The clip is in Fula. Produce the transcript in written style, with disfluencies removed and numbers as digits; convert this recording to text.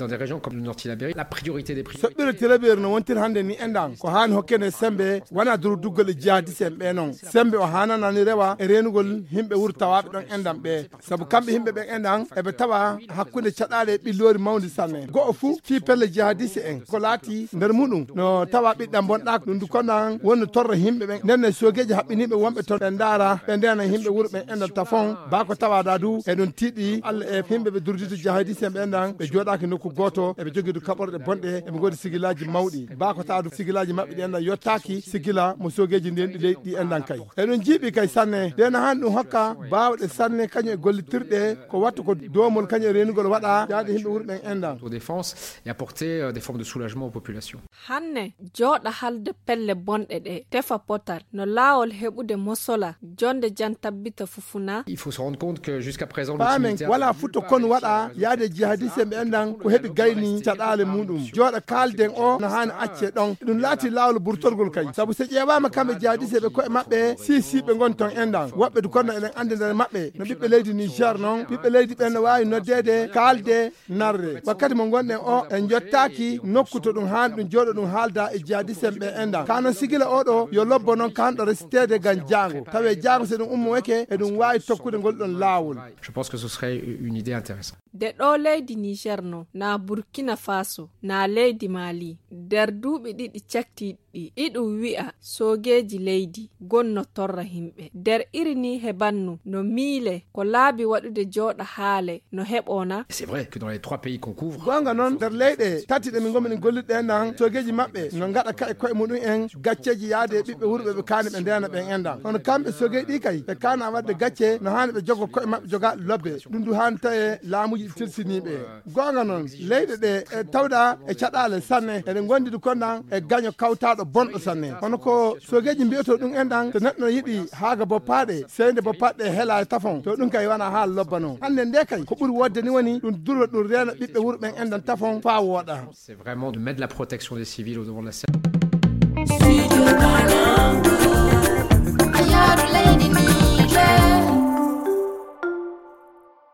dans des régions comme le Nord Tilaberi, la priorité des so ɓiri Tilaberi no wontir hande ni endan ko hani hokkene sembe wana duru duggol jihadi sembe non sembe o hananani rewa e renugol himɓe wurtawaɓe ɗon endan ɓe sabu kamɓe himɓe ɓen endan eɓe tawa hakkude caɗale ɓillori mawdi sanne go'o fuu fi pelle jihadiste en ko laati nder muɗum no tawa ɓiɗɗam bonɗa ɗum du konan wonno torra himɓe ɓen nden sogeji haɓɓiniɓe wonɓe ton ɓe ndaara ɓe ndena himɓe wuuro ɓen endan tafon bako tawada du eɗon tiiɗi Allah e himɓe ɓe durdude jihadiste en ɓe endan ɓe joɗaki nokku goto eɓe joguidu kaɓorɗe bonɗe eɓe godi sigilaji mawɗi bako tawadu sigilaji maɓɓe ɗi endan yottaki sigila mo sogeji nden ɗi leydi ɗi endan kay eɗon jiiɓi kay sanne ndena han ɗum hokka bawɗe sanne kañum e gollitirɗe ko wattu ko domol kañum e renugol waɗa yaade himɓe wuuro ɓen endan autodéfense et apporter des formes de soulagement aux populations. Hanne joɗa halde pelle bonɗe ɗe tefa potal no lawol heɓude mosola jonde jan tabbita fufuna. Il faut se rendre compte que jusqu'à présent pamen wala futto kon waɗa yaade jihadiste ɓe endan ko heɓi gayni caɗale muɗum joɗa kalden o no hani acce ɗon ɗum laati lawol burtorgol kay saabu so ƴewama kamɓe jihadiste ɓe koye maɓɓe si ɓe gon ton endan woɓɓe du konno eɗen andi nder maɓɓe no ɓiɓɓe leydi Niger noon ɓiɓɓe leydi ɓen no wawi noddede kalde narre wakkati mo gonɗen o en jottaki nokku to ɗum hani ɗum jooɗo ɗum haalda e jihadiste ɓe endan kanon sigila oɗo yo lobbo noon kanɗo resitede gan jango tawe jango so ɗum ummoyke e ɗum wawi tokkude ngol ɗon lawol. Je pense que ce serait une idée intéressante. De ɗo leydi Niger no na Burkina Faso na leydi Mali nder duuɓi ɗiɗi caktiɗi iɗum wi'a sogeji leydi gonno torra himɓe nder irini hebannu no miile ko laabi waɗude jooɗa haale no heɓona. C'est vrai que dans les 3 pays qu'on couvre gonga noon nder leyɗe tati ɗe min gomin golliɗe endan sogeji maɓɓe no gaɗa ka e koye muɗum en gacceji yaade ɓiɓɓe wurɓe ɓe kaani ɓe ndena ɓen endan hono kamɓe sogeji ɗi kay ɓe kana wadde gacce no hani ɓe jogo koye maɓɓe joga lobbe ɗum du hani tawe laamuji tirsiniɓe gonga noon leyɗe ɗe e tawɗa e caɗale sanne eɗen gondiɗi konnan e gaño kawtaɗo bonɗo sanne hono ko sogeji mbiyoto ɗum endan to neɗɗo yiɗi haaga boppaɗe seyde boppaɗe heela e tafon to ɗum kay wona haala lobba noon hande nde kay ko ɓuuri wodde ni woni ɗum durra ɗum reena ɓiɓɓe wuuro ɓen endan tafon fa wooɗa. C'est vraiment de mettre la protection des civils au devant de la scène.